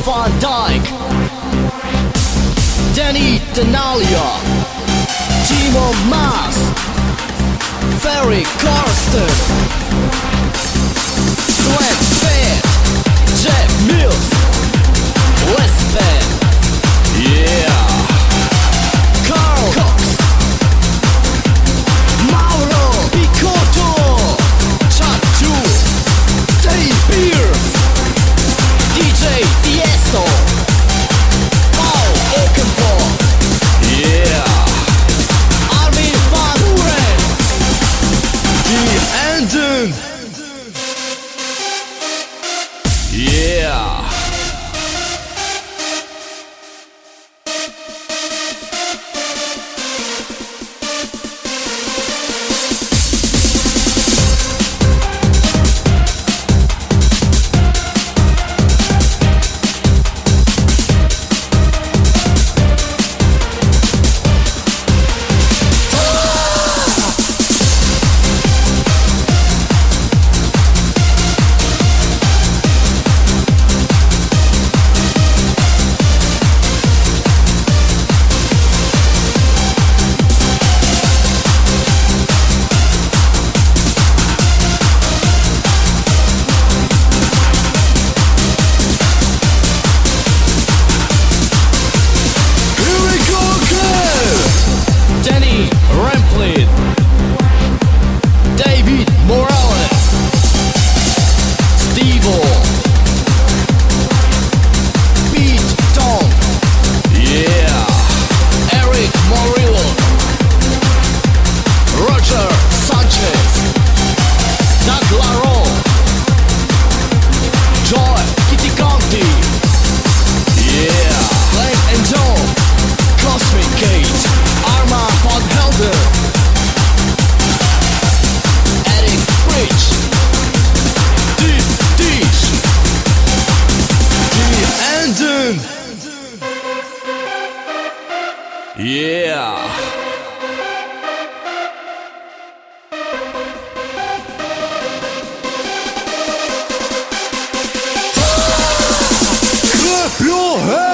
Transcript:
Van Dyke, Danny Denalia, Timo Maas, Ferry Karsten, Sweat Fett, Jeff Mills, Westband, yeah, Carl Cox, Mauro Picotto, Chachu, Dave Pierce, DJ Tiesto, Paul Oakenfold, yeah, Armin van Buuren, The Anden, yeah. David Morales, Steve-O, Pete Tong, yeah, Eric Morillo, Roger Sanchez, Doug Laron, Joy Kitticonti, yeah, Glenn and John, Cosmic Kate, Arma van Helder, yeah. Clap your hands.